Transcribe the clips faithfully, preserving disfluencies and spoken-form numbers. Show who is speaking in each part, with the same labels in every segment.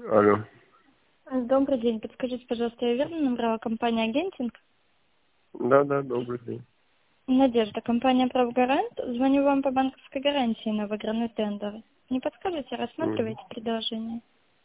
Speaker 1: Алло.
Speaker 2: Добрый день. Подскажите, пожалуйста, я верно набрала компания «Агентинг»?
Speaker 1: Да, да, добрый день.
Speaker 2: Надежда, компания «Правгарант». Звоню вам по банковской гарантии на выигранный тендер. Не подскажете,
Speaker 1: М,
Speaker 2: рассматриваете предложение?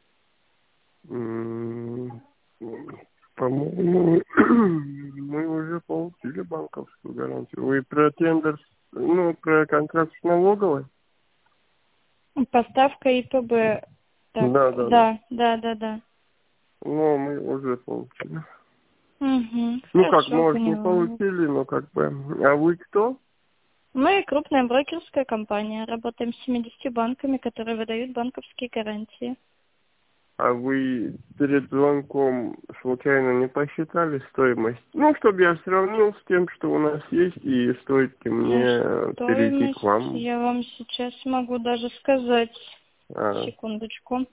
Speaker 1: м, По-моему, мы уже получили банковскую гарантию. Вы про тендер, ну, про контракт с налоговой?
Speaker 2: Поставка ИПБ. Так,
Speaker 1: Да, да, да.
Speaker 2: да, да, да, да.
Speaker 1: Ну, мы уже получили.
Speaker 2: Угу,
Speaker 1: Ну, как,
Speaker 2: хорошо,
Speaker 1: может, не
Speaker 2: поняла.
Speaker 1: получили, но как бы. А вы кто?
Speaker 2: Мы крупная брокерская компания. Работаем с семьюдесятью банками, которые выдают банковские гарантии.
Speaker 1: А вы перед звонком случайно не посчитали стоимость? Ну, чтобы я сравнил с тем, что у нас есть, и стоит ли
Speaker 2: А
Speaker 1: мне перейти к
Speaker 2: стоимость
Speaker 1: вам.
Speaker 2: я вам сейчас могу даже сказать.
Speaker 1: А,
Speaker 2: Секундочку.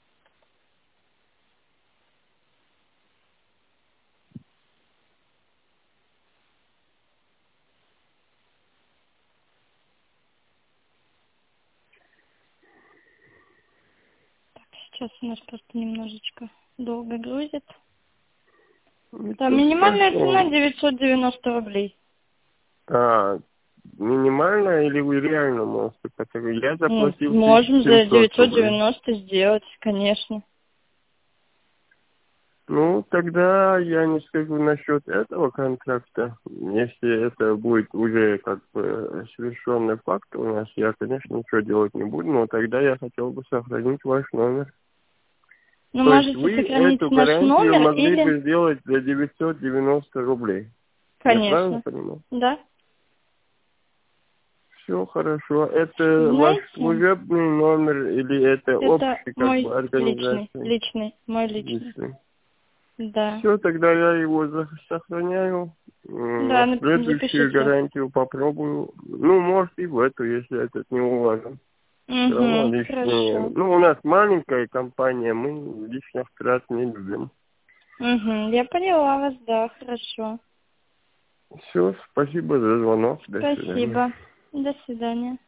Speaker 2: Сейчас у нас просто немножечко долго грузит. Там
Speaker 1: ничего
Speaker 2: минимальная цена
Speaker 1: страшного.
Speaker 2: девятьсот девяносто рублей.
Speaker 1: А, минимальная или вы реально можете потянуть? Я
Speaker 2: Ну,
Speaker 1: заплатил тысячу
Speaker 2: можем за
Speaker 1: семьсот
Speaker 2: девятьсот
Speaker 1: рублей.
Speaker 2: девяносто сделать, конечно.
Speaker 1: Ну, тогда я не скажу насчет этого контракта. Если это будет уже как бы совершенный факт у нас, я, конечно, ничего делать не буду, но тогда я хотел бы сохранить ваш номер.
Speaker 2: Ну,
Speaker 1: То есть
Speaker 2: можете
Speaker 1: вы
Speaker 2: сохранить
Speaker 1: эту
Speaker 2: наш
Speaker 1: гарантию
Speaker 2: номер
Speaker 1: могли
Speaker 2: или...
Speaker 1: бы сделать за девятьсот девяносто рублей. Я правильно
Speaker 2: Конечно.
Speaker 1: понимаю?
Speaker 2: Да?
Speaker 1: Все хорошо. Это ваш
Speaker 2: Знаете,
Speaker 1: служебный номер или это
Speaker 2: это
Speaker 1: общий как бы
Speaker 2: мой личный,
Speaker 1: организации?
Speaker 2: личный, мой личный.
Speaker 1: Личный.
Speaker 2: Да.
Speaker 1: Все, тогда я его за- сохраняю. М,
Speaker 2: Да,
Speaker 1: На
Speaker 2: нап-
Speaker 1: следующую
Speaker 2: запишите.
Speaker 1: гарантию попробую. Ну, может и в эту, если этот не уложен. Все равно
Speaker 2: Угу,
Speaker 1: лишние.
Speaker 2: хорошо.
Speaker 1: Ну, у нас маленькая компания, мы лишних трат не любим.
Speaker 2: Угу, я поняла вас, да, хорошо.
Speaker 1: Все, спасибо за звонок. До свидания.
Speaker 2: Спасибо. До свидания.